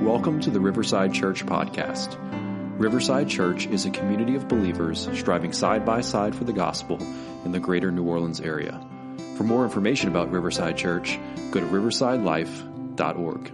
Welcome to the Riverside Church podcast. Riverside Church is a community of believers striving side by side for the gospel in the greater New Orleans area. For more information about Riverside Church, go to riversidelife.org.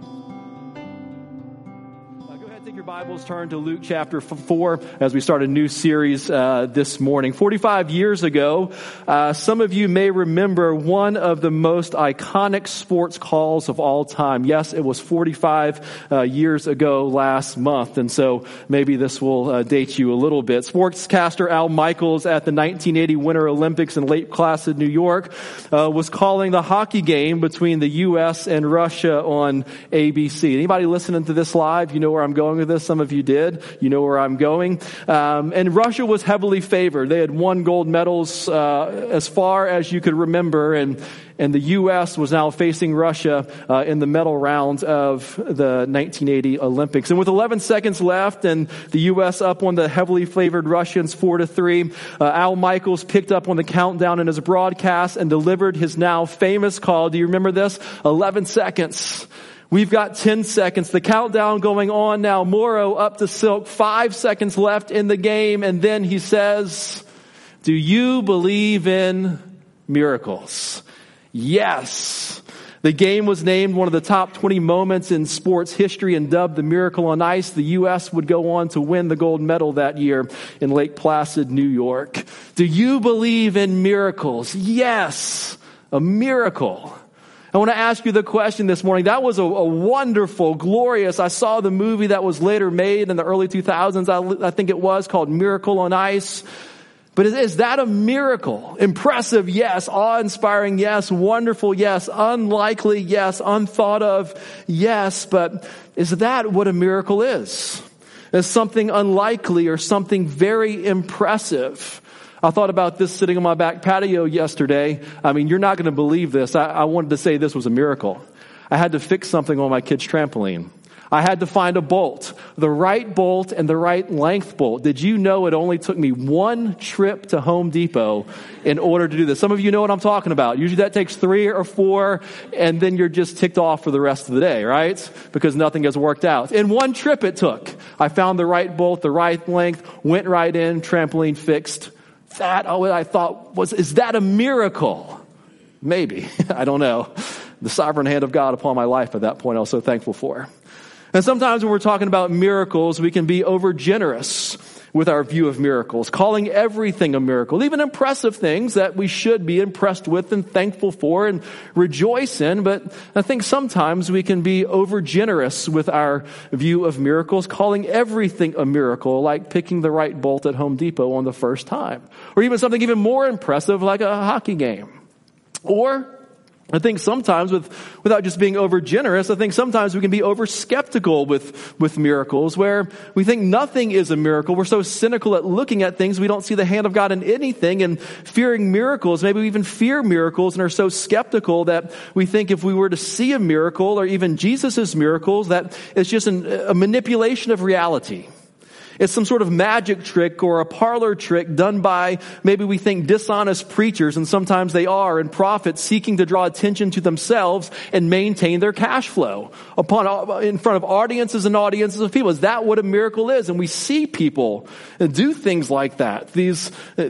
Your Bibles, turn to Luke chapter 4 as we start a new series this morning. 45 years ago, some of you may remember one of the most iconic sports calls of all time. Yes, it was 45 years ago last month, and so maybe this will date you a little bit. Sportscaster Al Michaels at the 1980 Winter Olympics in Lake Placid, New York, was calling the hockey game between the U.S. and Russia on ABC. Anybody listening to this live, you know where I'm going with this? Some of you did. You know where I'm going. And Russia was heavily favored. They had won gold medals as far as you could remember, and the U.S. was now facing Russia in the medal round of the 1980 Olympics. And with 11 seconds left and the U.S. up on the heavily favored Russians 4-3, Al Michaels picked up on the countdown in his broadcast and delivered his now famous call. Do you remember this? 11 seconds. We've got 10 seconds. The countdown going on now. Morrow up to Silk. 5 seconds left in the game. And then he says, "Do you believe in miracles?" Yes. The game was named one of the top 20 moments in sports history and dubbed the Miracle on Ice. The U.S. would go on to win the gold medal that year in Lake Placid, New York. Do you believe in miracles? Yes. A miracle. I want to ask you the question this morning. That was a wonderful, glorious, I saw the movie that was later made in the early 2000s, I think it was, called Miracle on Ice. But is that a miracle? Impressive, yes. Awe-inspiring, yes. Wonderful, yes. Unlikely, yes. Unthought of, yes. But is that what a miracle is? Is something unlikely or something very impressive? I thought about this sitting on my back patio yesterday. I mean, you're not going to believe this. I wanted to say this was a miracle. I had to fix something on my kid's trampoline. I had to find a bolt, the right bolt and the right length bolt. Did you know it only took me one trip to Home Depot in order to do this? Some of you know what I'm talking about. Usually that takes 3 or 4, and then you're just ticked off for the rest of the day, right? Because nothing has worked out. In one trip it took. I found the right bolt, the right length, went right in, trampoline fixed. That, I thought, is that a miracle? Maybe. I don't know. The sovereign hand of God upon my life at that point I was so thankful for. And sometimes when we're talking about miracles, we can be overgenerous with our view of miracles, calling everything a miracle, even impressive things that we should be impressed with and thankful for and rejoice in. But I think sometimes we can be overgenerous with our view of miracles, calling everything a miracle, like picking the right bolt at Home Depot on the first time, or even something even more impressive like a hockey game. Or I think sometimes without just being over generous, I think sometimes we can be over skeptical with miracles, where we think nothing is a miracle. We're so cynical at looking at things, we don't see the hand of God in anything, and fearing miracles. Maybe we even fear miracles and are so skeptical that we think if we were to see a miracle or even Jesus' miracles, that it's just a manipulation of reality. It's some sort of magic trick or a parlor trick done by, maybe we think, dishonest preachers, and sometimes they are, and prophets seeking to draw attention to themselves and maintain their cash flow in front of audiences and audiences of people. Is that what a miracle is? And we see people do things like that, these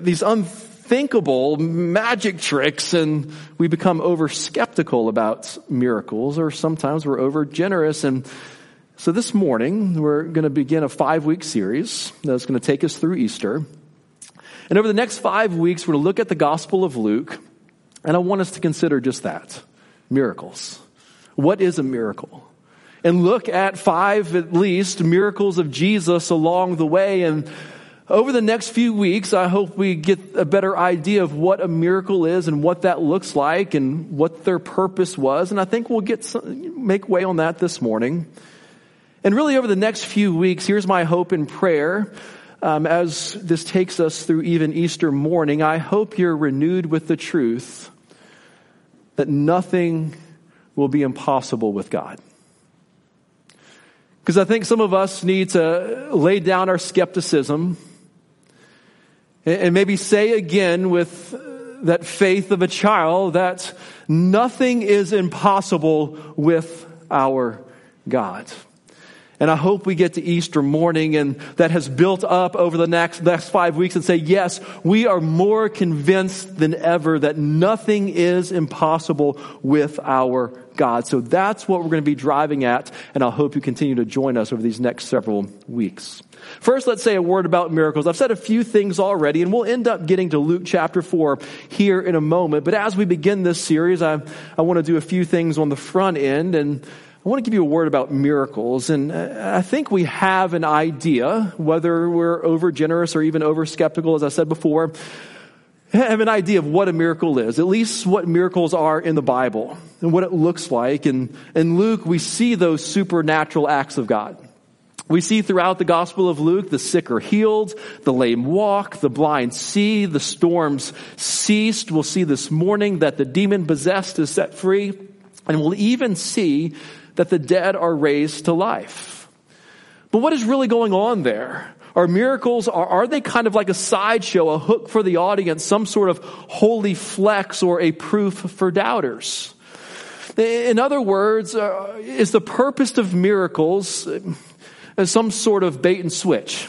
unthinkable magic tricks, and we become over skeptical about miracles, or sometimes we're over generous. And so this morning, we're going to begin a 5-week series that's going to take us through Easter. And over the next 5 weeks, we're going to look at the Gospel of Luke, and I want us to consider just that, miracles. What is a miracle? And look at 5, at least, miracles of Jesus along the way. And over the next few weeks, I hope we get a better idea of what a miracle is and what that looks like and what their purpose was. And I think we'll make way on that this morning. And really over the next few weeks, here's my hope and prayer. As this takes us through even Easter morning, I hope you're renewed with the truth that nothing will be impossible with God. Because I think some of us need to lay down our skepticism and maybe say again with that faith of a child that nothing is impossible with our God. And I hope we get to Easter morning and that has built up over the next 5 weeks and say, yes, we are more convinced than ever that nothing is impossible with our God. So that's what we're going to be driving at, and I hope you continue to join us over these next several weeks. First, let's say a word about miracles. I've said a few things already, and we'll end up getting to Luke chapter 4 here in a moment. But as we begin this series, I want to do a few things on the front end, and I want to give you a word about miracles. And I think we have an idea, whether we're over generous or even over skeptical, as I said before, have an idea of what a miracle is, at least what miracles are in the Bible and what it looks like. And in Luke, we see those supernatural acts of God. We see throughout the Gospel of Luke, the sick are healed, the lame walk, the blind see, the storms ceased. We'll see this morning that the demon-possessed is set free, and we'll even see that the dead are raised to life. But what is really going on there? Are miracles, are they kind of like a sideshow, a hook for the audience, some sort of holy flex or a proof for doubters? In other words, is the purpose of miracles some sort of bait and switch?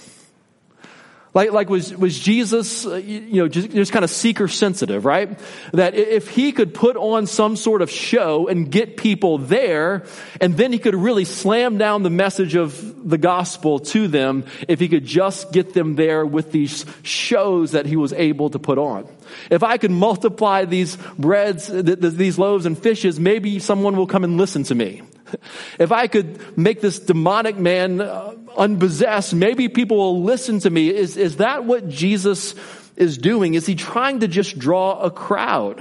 Like was Jesus, just kind of seeker sensitive, right? That if he could put on some sort of show and get people there, and then he could really slam down the message of the gospel to them if he could just get them there with these shows that he was able to put on. If I could multiply these breads, these loaves and fishes, maybe someone will come and listen to me. If I could make this demonic man unpossessed, maybe people will listen to me. Is that what Jesus is doing? Is he trying to just draw a crowd?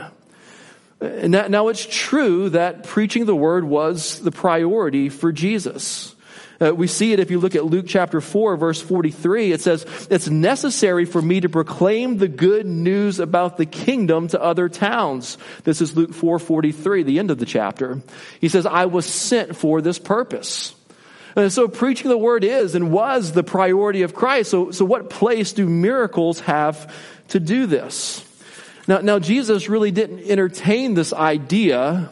Now it's true that preaching the word was the priority for Jesus. We see it if you look at Luke chapter 4, verse 43. It says, it's necessary for me to proclaim the good news about the kingdom to other towns. This is Luke 4:43, the end of the chapter. He says, I was sent for this purpose. And so preaching the word is and was the priority of Christ. So what place do miracles have to do this? Now Jesus really didn't entertain this idea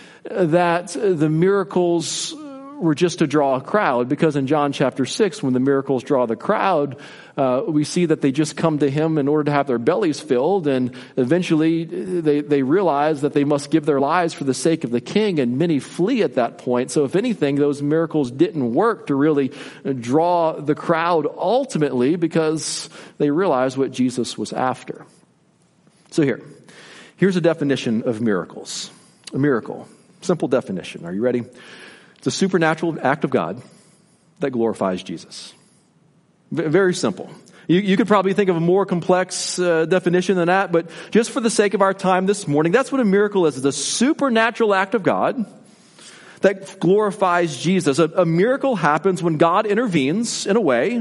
that the miracles were just to draw a crowd, because in John chapter 6, when the miracles draw the crowd, we see that they just come to him in order to have their bellies filled, and eventually they realize that they must give their lives for the sake of the king, and many flee at that point. So if anything, those miracles didn't work to really draw the crowd ultimately, because they realized what Jesus was after. So here's a definition of miracles. A miracle. Simple definition. Are you ready? It's a supernatural act of God that glorifies Jesus. Very simple. You could probably think of a more complex definition than that, but just for the sake of our time this morning, that's what a miracle is. It's a supernatural act of God that glorifies Jesus. A miracle happens when God intervenes in a way,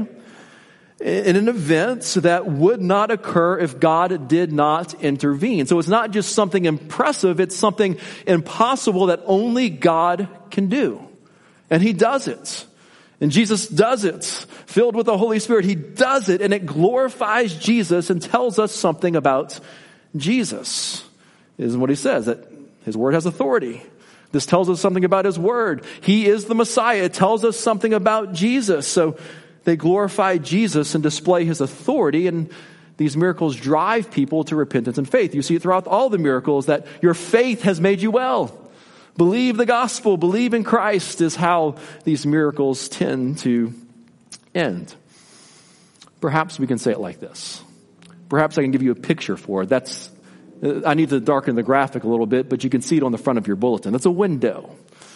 in an event that would not occur if God did not intervene. So it's not just something impressive, it's something impossible that only God can do. And he does it. And Jesus does it. Filled with the Holy Spirit, he does it, and it glorifies Jesus and tells us something about Jesus. Isn't what he says, that his word has authority. This tells us something about his word. He is the Messiah. It tells us something about Jesus. So they glorify Jesus and display his authority, and these miracles drive people to repentance and faith. You see it throughout all the miracles that your faith has made you well. Believe the gospel, believe in Christ is how these miracles tend to end. Perhaps we can say it like this. Perhaps I can give you a picture for it. I need to darken the graphic a little bit, but you can see it on the front of your bulletin. That's a window.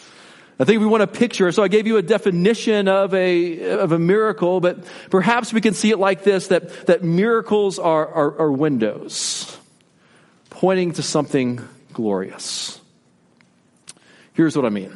I think we want a picture, so I gave you a definition of a miracle, but perhaps we can see it like this, that miracles are windows pointing to something glorious. Here's what I mean.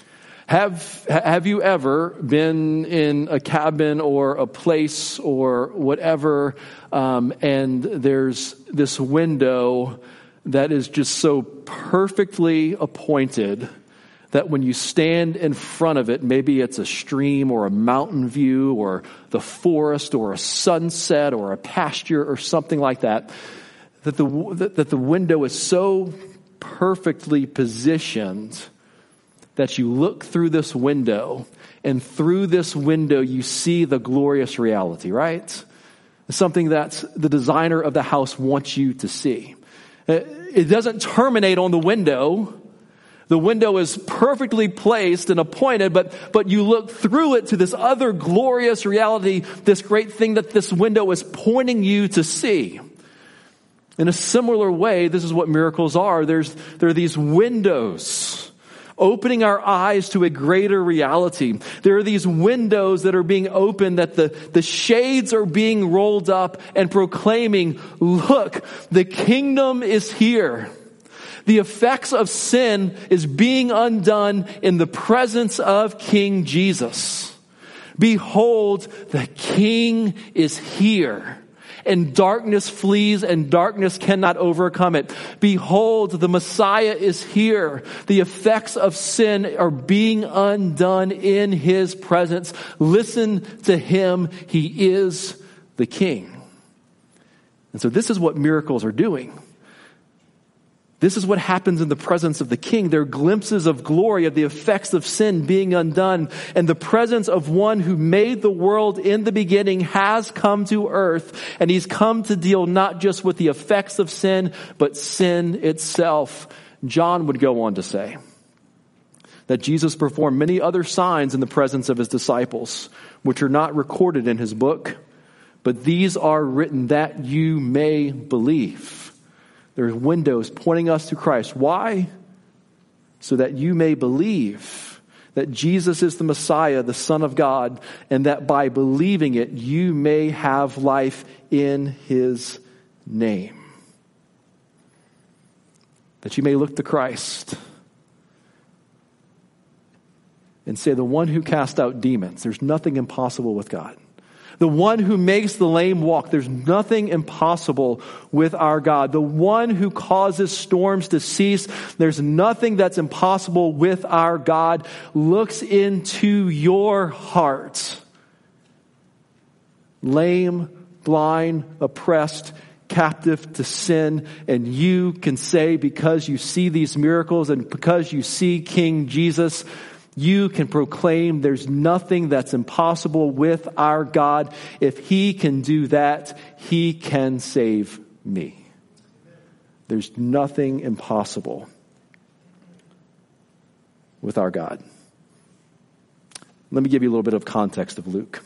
Have you ever been in a cabin or a place or whatever, and there's this window that is just so perfectly appointed that when you stand in front of it, maybe it's a stream or a mountain view or the forest or a sunset or a pasture or something like that, that the window is so perfectly positioned that you look through this window, and through this window you see the glorious reality, right? It's something that the designer of the house wants you to see. It doesn't terminate on the window. The window is perfectly placed and appointed, but you look through it to this other glorious reality, this great thing that this window is pointing you to see. In a similar way, this is what miracles are. There are these windows opening our eyes to a greater reality. There are these windows that are being opened, that the shades are being rolled up and proclaiming, look, the kingdom is here. The effects of sin is being undone in the presence of King Jesus. Behold, the King is here. And darkness flees and darkness cannot overcome it. Behold, the Messiah is here. The effects of sin are being undone in his presence. Listen to him. He is the King. And so this is what miracles are doing. This is what happens in the presence of the King. They're glimpses of glory, of the effects of sin being undone. And the presence of one who made the world in the beginning has come to earth. And he's come to deal not just with the effects of sin, but sin itself. John would go on to say that Jesus performed many other signs in the presence of his disciples, which are not recorded in his book, but these are written that you may believe. There's windows pointing us to Christ. Why? So that you may believe that Jesus is the Messiah, the Son of God, and that by believing it, you may have life in his name. That you may look to Christ and say, the one who cast out demons, there's nothing impossible with God. The one who makes the lame walk, there's nothing impossible with our God. The one who causes storms to cease, there's nothing that's impossible with our God. Looks into your heart. Lame, blind, oppressed, captive to sin, and you can say, because you see these miracles and because you see King Jesus, you can proclaim there's nothing that's impossible with our God. If he can do that, he can save me. There's nothing impossible with our God. Let me give you a little bit of context of Luke.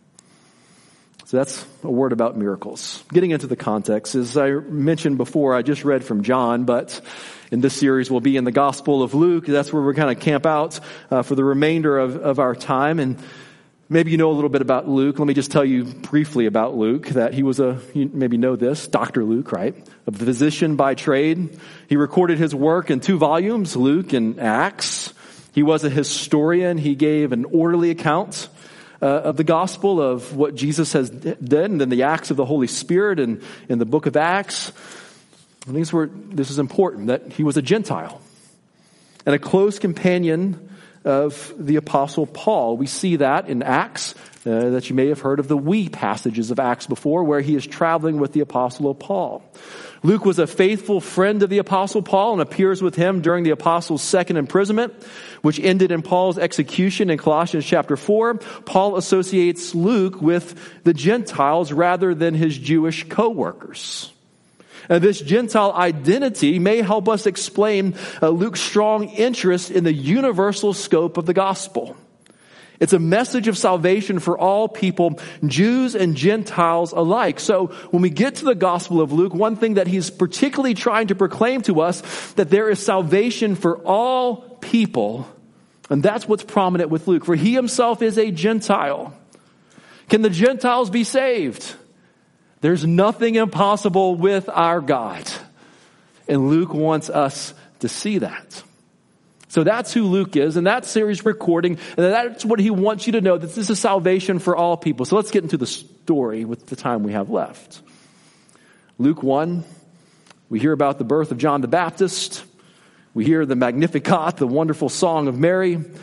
So that's a word about miracles. Getting into the context, as I mentioned before, I just read from John, but in this series we'll be in the Gospel of Luke. That's where we're going to camp out for the remainder of our time. And maybe you know a little bit about Luke. Let me just tell you briefly about Luke, that he was you maybe know this, Dr. Luke, right? A physician by trade. He recorded his work in 2 volumes, Luke and Acts. He was a historian. He gave an orderly account of the gospel, of what Jesus has done, and then the acts of the Holy Spirit in the book of Acts. I think this is important, that he was a Gentile and a close companion of the Apostle Paul. We see that in Acts, that you may have heard of the we passages of Acts before, where he is traveling with the Apostle Paul. Luke was a faithful friend of the Apostle Paul and appears with him during the Apostle's second imprisonment, which ended in Paul's execution in Colossians chapter 4. Paul associates Luke with the Gentiles rather than his Jewish co-workers. This Gentile identity may help us explain Luke's strong interest in the universal scope of the gospel. It's a message of salvation for all people, Jews and Gentiles alike. So when we get to the Gospel of Luke, one thing that he's particularly trying to proclaim to us, that there is salvation for all people. And that's what's prominent with Luke, for he himself is a Gentile. Can the Gentiles be saved? There's nothing impossible with our God. And Luke wants us to see that. So that's who Luke is, and that series recording, and that's what he wants you to know, that this is salvation for all people. So let's get into the story with the time we have left. Luke 1, we hear about the birth of John the Baptist. We hear the Magnificat, the wonderful song of Mary.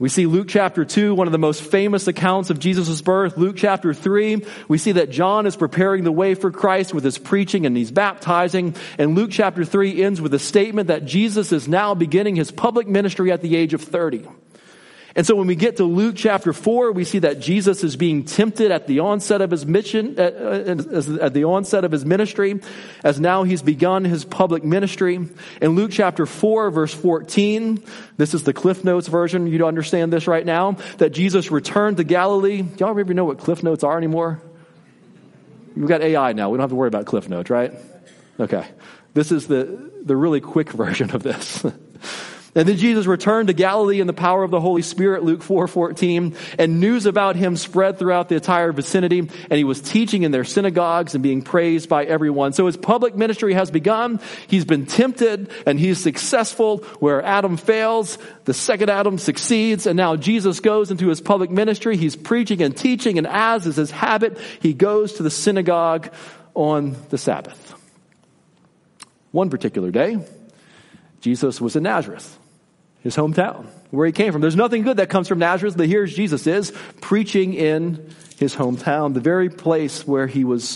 We see Luke chapter 2, one of the most famous accounts of Jesus' birth. Luke chapter 3, we see that John is preparing the way for Christ with his preaching and he's baptizing. And Luke chapter 3 ends with a statement that Jesus is now beginning his public ministry at the age of 30. And so when we get to Luke chapter 4, we see that Jesus is being tempted at the onset of his mission, at the onset of his ministry, as now he's begun his public ministry. In Luke chapter 4, verse 14, this is the Cliff Notes version. You don't understand this right now, that Jesus returned to Galilee. Y'all even know what Cliff Notes are anymore? We've got AI now. We don't have to worry about Cliff Notes, right? Okay. This is the really quick version of this. And then Jesus returned to Galilee in the power of the Holy Spirit, Luke 4:14, and news about him spread throughout the entire vicinity, and he was teaching in their synagogues and being praised by everyone. So his public ministry has begun. He's been tempted, and he's successful. Where Adam fails, the second Adam succeeds, and now Jesus goes into his public ministry. He's preaching and teaching, and as is his habit, he goes to the synagogue on the Sabbath. One particular day, Jesus was in Nazareth, his hometown, where he came from. There's nothing good that comes from Nazareth, but here's Jesus is preaching in his hometown, the very place where he was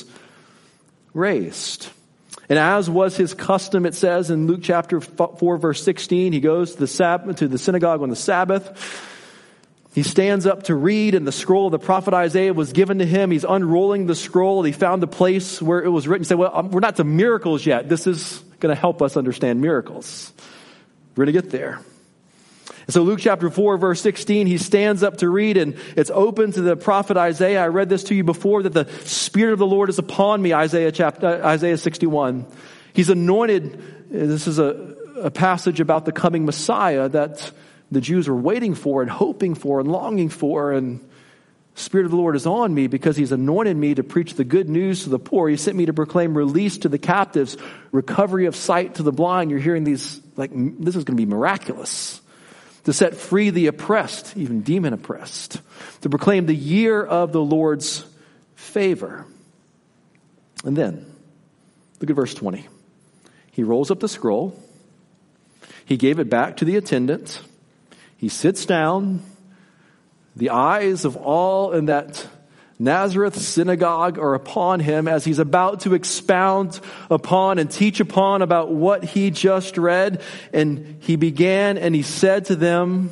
raised. And as was his custom, it says in Luke chapter 4, verse 16, he goes to the synagogue on the Sabbath. He stands up to read, and the scroll of the prophet Isaiah was given to him. He's unrolling the scroll. He found the place where it was written. He said, well, we're not to miracles yet. This is going to help us understand miracles. We're going to get there. And so Luke chapter 4, verse 16, he stands up to read, and it's open to the prophet Isaiah. I read this to you before, that the Spirit of the Lord is upon me, Isaiah 61. He's anointed. This is a passage about the coming Messiah that the Jews were waiting for and hoping for and longing for. And the Spirit of the Lord is on me because he's anointed me to preach the good news to the poor. He sent me to proclaim release to the captives, recovery of sight to the blind. You're hearing these, like, this is going to be miraculous. To set free the oppressed, even demon oppressed. To proclaim the year of the Lord's favor. And then, look at verse 20. He rolls up the scroll. He gave it back to the attendant. He sits down. The eyes of all in that Nazareth synagogue are upon him as he's about to expound upon and teach upon about what he just read. And he began and he said to them,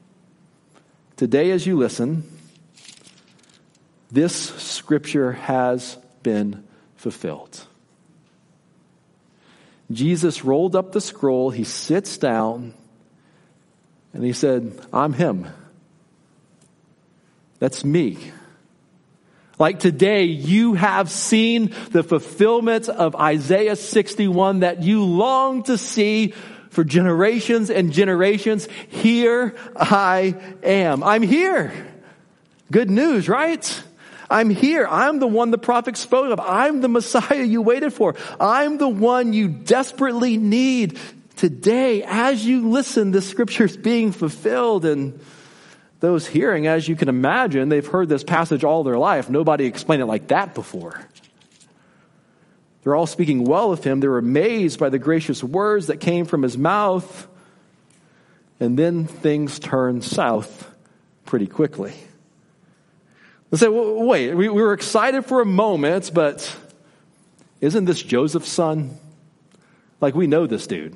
today as you listen, this scripture has been fulfilled. Jesus rolled up the scroll. He sits down and he said, I'm him. That's me. Like today, you have seen the fulfillment of Isaiah 61 that you long to see for generations and generations. Here I am. I'm here. Good news, right? I'm here. I'm the one the prophet spoke of. I'm the Messiah you waited for. I'm the one you desperately need. Today, as you listen, the scripture's being fulfilled. And those hearing, as you can imagine, they've heard this passage all their life. Nobody explained it like that before. They're all speaking well of him. They're amazed by the gracious words that came from his mouth. And then things turn south pretty quickly. They say, well, wait, we were excited for a moment, but isn't this Joseph's son? Like, we know this dude.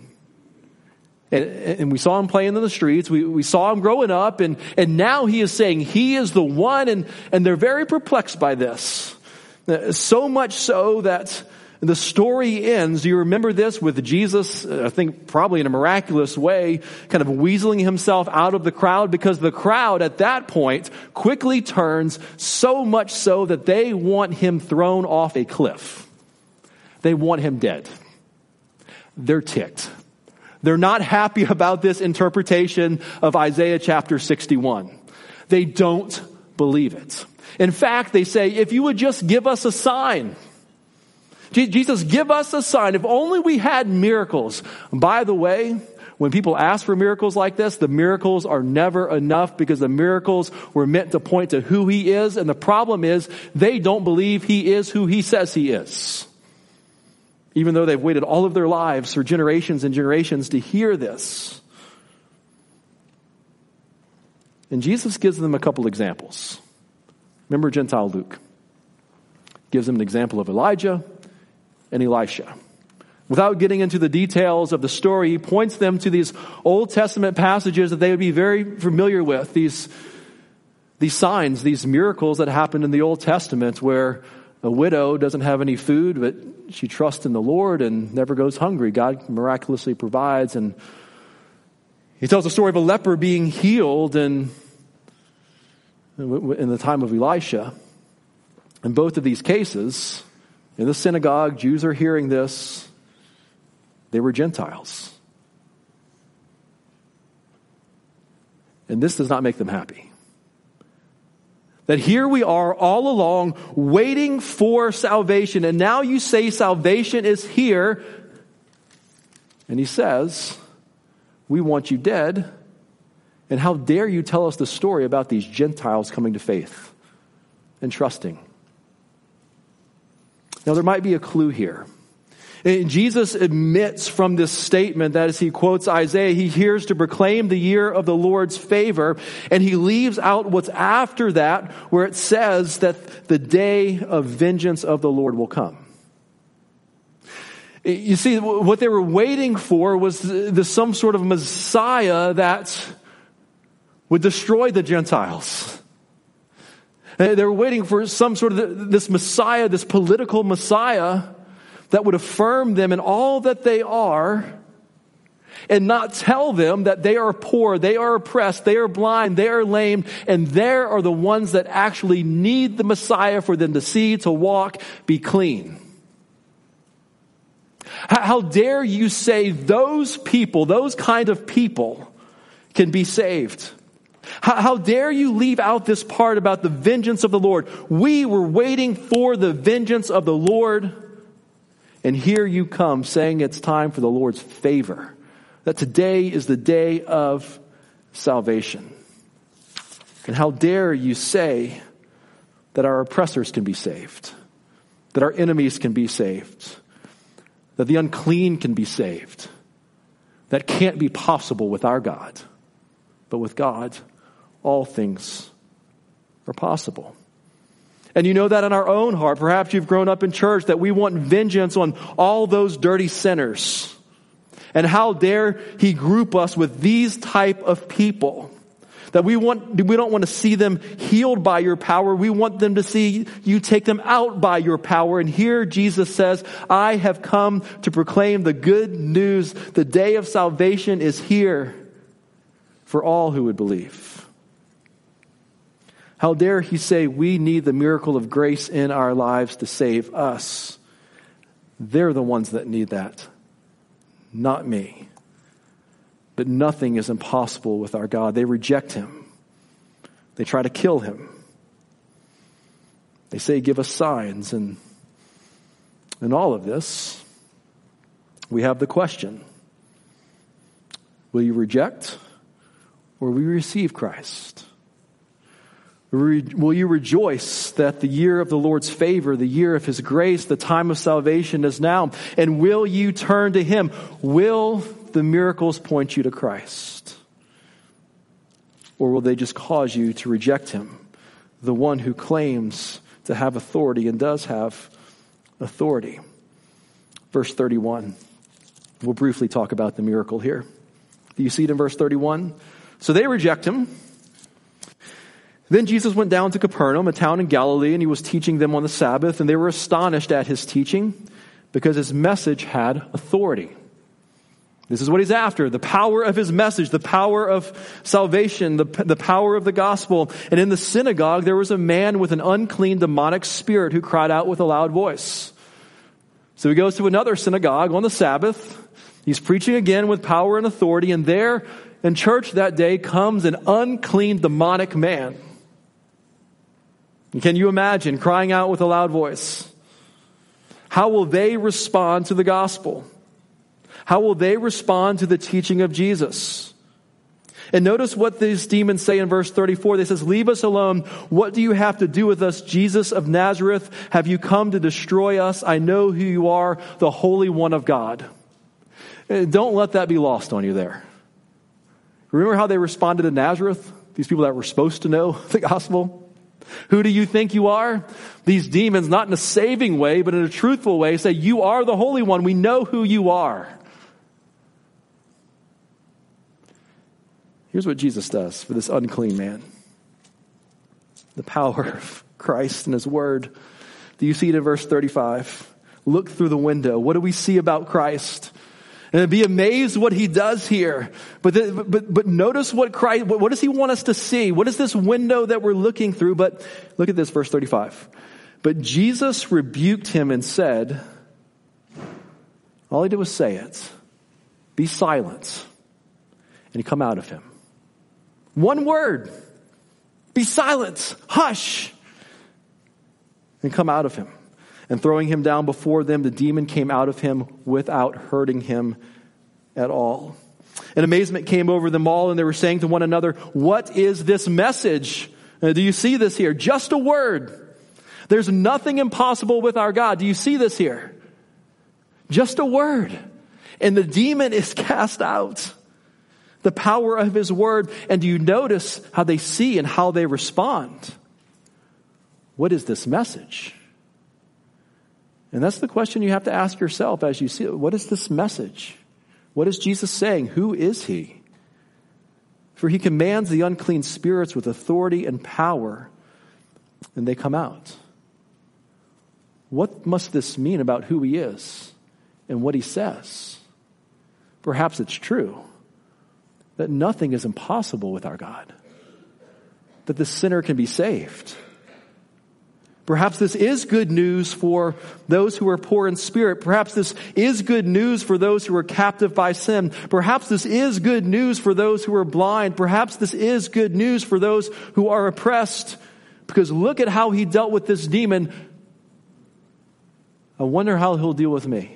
And we saw him playing in the streets. We saw him growing up. And now he is saying he is the one. And they're very perplexed by this. So much so that the story ends. Do you remember this with Jesus, I think probably in a miraculous way, kind of weaseling himself out of the crowd? Because the crowd at that point quickly turns, so much so that they want him thrown off a cliff. They want him dead. They're ticked. They're not happy about this interpretation of Isaiah chapter 61. They don't believe it. In fact, they say, if you would just give us a sign. Jesus, give us a sign. If only we had miracles. By the way, when people ask for miracles like this, the miracles are never enough because the miracles were meant to point to who he is. And the problem is they don't believe he is who he says he is. Even though they've waited all of their lives for generations and generations to hear this. And Jesus gives them a couple examples. Remember Gentile Luke. Gives them an example of Elijah and Elisha. Without getting into the details of the story, he points them to these Old Testament passages that they would be very familiar with. These signs, these miracles that happened in the Old Testament where a widow doesn't have any food, but she trusts in the Lord and never goes hungry. God miraculously provides. And he tells the story of a leper being healed in the time of Elisha. In both of these cases, in the synagogue, Jews are hearing this. They were Gentiles. And this does not make them happy. That here we are all along waiting for salvation. And now you say salvation is here. And he says, we want you dead. And how dare you tell us the story about these Gentiles coming to faith and trusting? Now there might be a clue here. Jesus admits from this statement that as he quotes Isaiah, he hears to proclaim the year of the Lord's favor, and he leaves out what's after that, where it says that the day of vengeance of the Lord will come. You see, what they were waiting for was some sort of Messiah that would destroy the Gentiles. They were waiting for some sort of this Messiah, this political Messiah, that would affirm them in all that they are and not tell them that they are poor, they are oppressed, they are blind, they are lame, and they are the ones that actually need the Messiah for them to see, to walk, be clean. How dare you say those people, those kind of people can be saved? How dare you leave out this part about the vengeance of the Lord? We were waiting for the vengeance of the Lord. And here you come saying it's time for the Lord's favor. That today is the day of salvation. And how dare you say that our oppressors can be saved. That our enemies can be saved. That the unclean can be saved. That can't be possible with our God. But with God, all things are possible. And you know that in our own heart. Perhaps you've grown up in church that we want vengeance on all those dirty sinners. And how dare he group us with these type of people? That we don't want to see them healed by your power. We want them to see you take them out by your power. And here Jesus says, I have come to proclaim the good news. The day of salvation is here for all who would believe. How dare he say we need the miracle of grace in our lives to save us? They're the ones that need that, not me. But nothing is impossible with our God. They reject him. They try to kill him. They say, give us signs. And in all of this, we have the question, will you reject or will you receive Christ? Will you rejoice that the year of the Lord's favor, the year of his grace, the time of salvation is now? And will you turn to him? Will the miracles point you to Christ? Or will they just cause you to reject him, the one who claims to have authority and does have authority? Verse 31. We'll briefly talk about the miracle here. Do you see it in verse 31? So they reject him. Then Jesus went down to Capernaum, a town in Galilee, and he was teaching them on the Sabbath, and they were astonished at his teaching because his message had authority. This is what he's after, the power of his message, the power of salvation, the power of the gospel. And in the synagogue, there was a man with an unclean demonic spirit who cried out with a loud voice. So he goes to another synagogue on the Sabbath. He's preaching again with power and authority, and there in church that day comes an unclean demonic man. Can you imagine crying out with a loud voice? How will they respond to the gospel? How will they respond to the teaching of Jesus? And notice what these demons say in verse 34. They says, leave us alone. What do you have to do with us, Jesus of Nazareth? Have you come to destroy us? I know who you are, the Holy One of God. Don't let that be lost on you there. Remember how they responded to Nazareth? These people that were supposed to know the gospel. Who do you think you are? These demons, not in a saving way, but in a truthful way, say, you are the Holy One. We know who you are. Here's what Jesus does for this unclean man. The power of Christ and his word. Do you see it in verse 35? Look through the window. What do we see about Christ? And be amazed what he does here. But notice what does he want us to see? What is this window that we're looking through? But look at this, verse 35. But Jesus rebuked him and said, all he did was say it. Be silent. And he come out of him. One word. Be silent. Hush. And come out of him. And throwing him down before them, the demon came out of him without hurting him at all. And amazement came over them all, and they were saying to one another, what is this message? Do you see this here? Just a word. There's nothing impossible with our God. Do you see this here? Just a word. And the demon is cast out. The power of his word. And do you notice how they see and how they respond? What is this message? And that's the question you have to ask yourself as you see it. What is this message? What is Jesus saying? Who is he? For he commands the unclean spirits with authority and power, and they come out. What must this mean about who he is and what he says? Perhaps it's true that nothing is impossible with our God, that the sinner can be saved. Perhaps this is good news for those who are poor in spirit. Perhaps this is good news for those who are captive by sin. Perhaps this is good news for those who are blind. Perhaps this is good news for those who are oppressed. Because look at how he dealt with this demon. I wonder how he'll deal with me.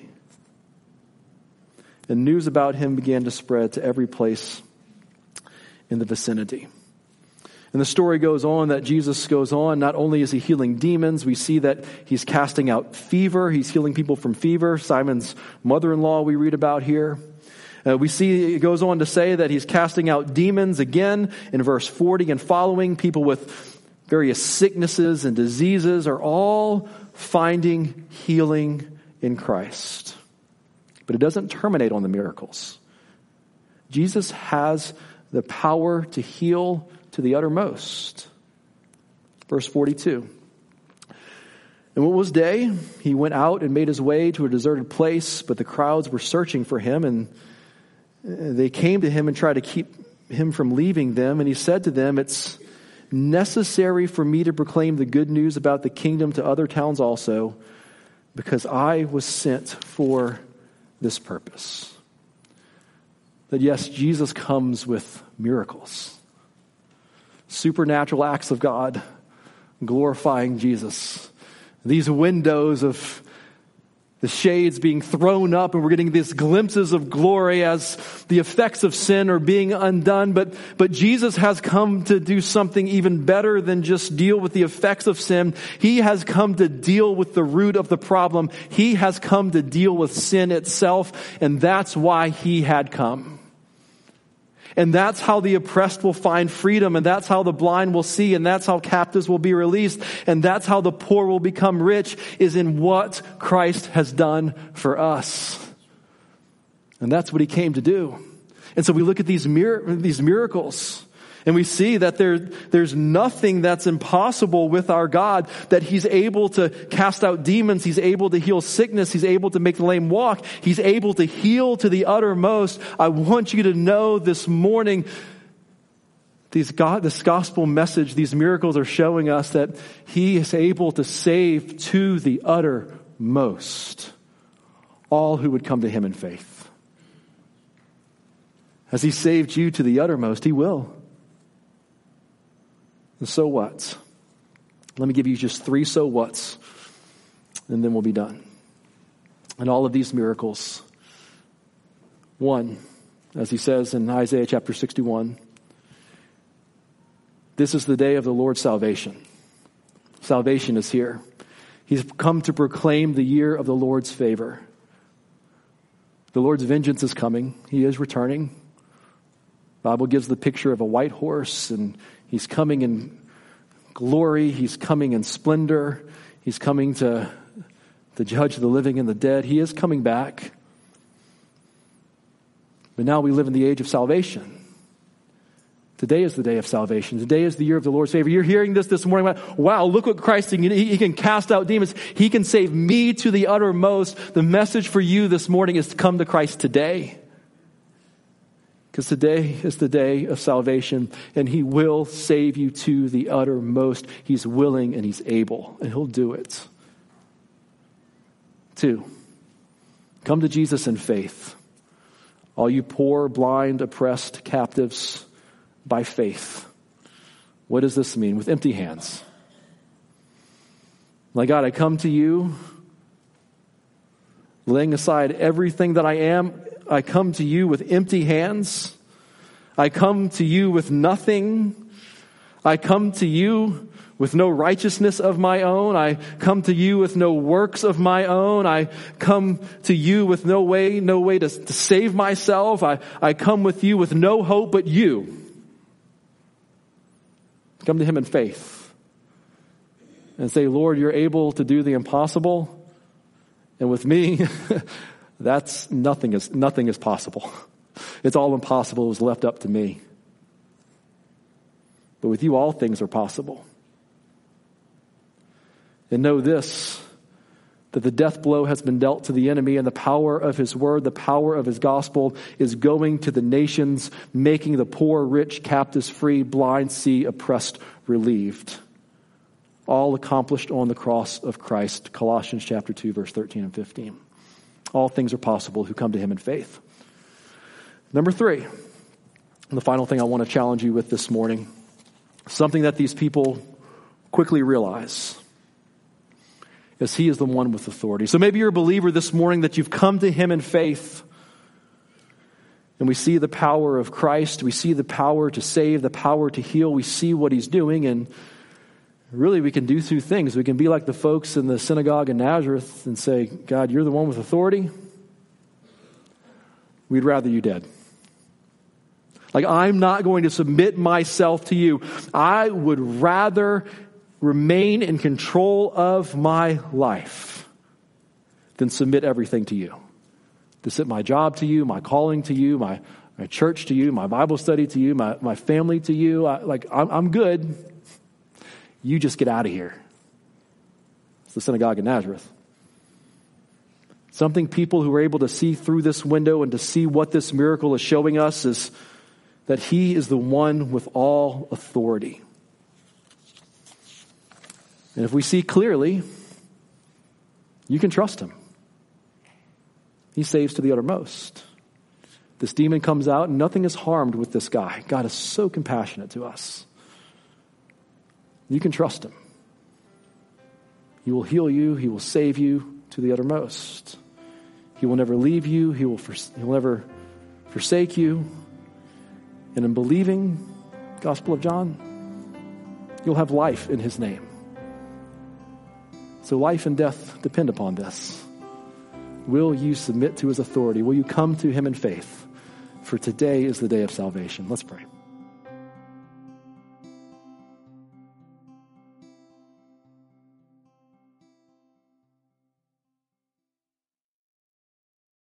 And news about him began to spread to every place in the vicinity. And the story goes on that Jesus goes on. Not only is he healing demons, we see that he's casting out fever. He's healing people from fever. Simon's mother-in-law we read about here. We see it goes on to say that he's casting out demons again in verse 40 and following. People with various sicknesses and diseases are all finding healing in Christ. But it doesn't terminate on the miracles. Jesus has the power to heal to the uttermost. Verse 42. And when it was day, he went out and made his way to a deserted place, but the crowds were searching for him, and they came to him and tried to keep him from leaving them. And he said to them, it's necessary for me to proclaim the good news about the kingdom to other towns also, because I was sent for this purpose. That yes, Jesus comes with miracles. Supernatural acts of God glorifying Jesus. These windows of the shades being thrown up, and we're getting these glimpses of glory as the effects of sin are being undone. But Jesus has come to do something even better than just deal with the effects of sin. He has come to deal with the root of the problem. He has come to deal with sin itself, and that's why he had come. And that's how the oppressed will find freedom. And that's how the blind will see. And that's how captives will be released. And that's how the poor will become rich, is in what Christ has done for us. And that's what he came to do. And so we look at these miracles. And we see that there's nothing that's impossible with our God, that he's able to cast out demons, he's able to heal sickness, he's able to make the lame walk, he's able to heal to the uttermost. I want you to know this morning, this gospel message, these miracles are showing us that he is able to save to the uttermost all who would come to him in faith. As he saved you to the uttermost, he will. And so what? Let me give you just 3 so whats, and then we'll be done. And all of these miracles. 1, as he says in Isaiah chapter 61, this is the day of the Lord's salvation. Salvation is here. He's come to proclaim the year of the Lord's favor. The Lord's vengeance is coming. He is returning. Bible gives the picture of a white horse, and he's coming in glory. He's coming in splendor. He's coming to judge the living and the dead. He is coming back. But now we live in the age of salvation. Today is the day of salvation. Today is the year of the Lord's favor. You're hearing this morning. Wow, look what Christ can do. He can cast out demons. He can save me to the uttermost. The message for you this morning is to come to Christ today. Because today is the day of salvation, and He will save you to the uttermost. He's willing and He's able, and He'll do it. 2, come to Jesus in faith. All you poor, blind, oppressed captives, by faith. What does this mean? With empty hands. My God, I come to you, laying aside everything that I am. I come to you with empty hands. I come to you with nothing. I come to you with no righteousness of my own. I come to you with no works of my own. I come to you with no way to save myself. I come with you with no hope but you. Come to Him in faith and say, Lord, you're able to do the impossible. And with me, that's nothing is possible. It's all impossible. It was left up to me. But with you, all things are possible. And know this, that the death blow has been dealt to the enemy, and the power of his word, the power of his gospel is going to the nations, making the poor, rich, captives free, blind see, oppressed relieved. All accomplished on the cross of Christ. Colossians chapter 2, verse 13 and 15. All things are possible who come to Him in faith. Number 3, and the final thing I want to challenge you with this morning, something that these people quickly realize, is He is the one with authority. So maybe you're a believer this morning that you've come to Him in faith, and we see the power of Christ. We see the power to save, the power to heal. We see what He's doing, and really we can do 2 things. We can be like the folks in the synagogue in Nazareth and say, God, you're the one with authority. We'd rather you dead. Like, I'm not going to submit myself to you. I would rather remain in control of my life than submit everything to you. To submit my job to you, my calling to you, my church to you, my Bible study to you, my family to you. I'm good. You just get out of here. It's the synagogue in Nazareth. Something people who are able to see through this window and to see what this miracle is showing us is that He is the one with all authority. And if we see clearly, you can trust Him. He saves to the uttermost. This demon comes out and nothing is harmed with this guy. God is so compassionate to us. You can trust Him. He will heal you. He will save you to the uttermost. He will never leave you. He'll never forsake you. And in believing the Gospel of John, you'll have life in His name. So life and death depend upon this. Will you submit to His authority? Will you come to Him in faith? For today is the day of salvation. Let's pray.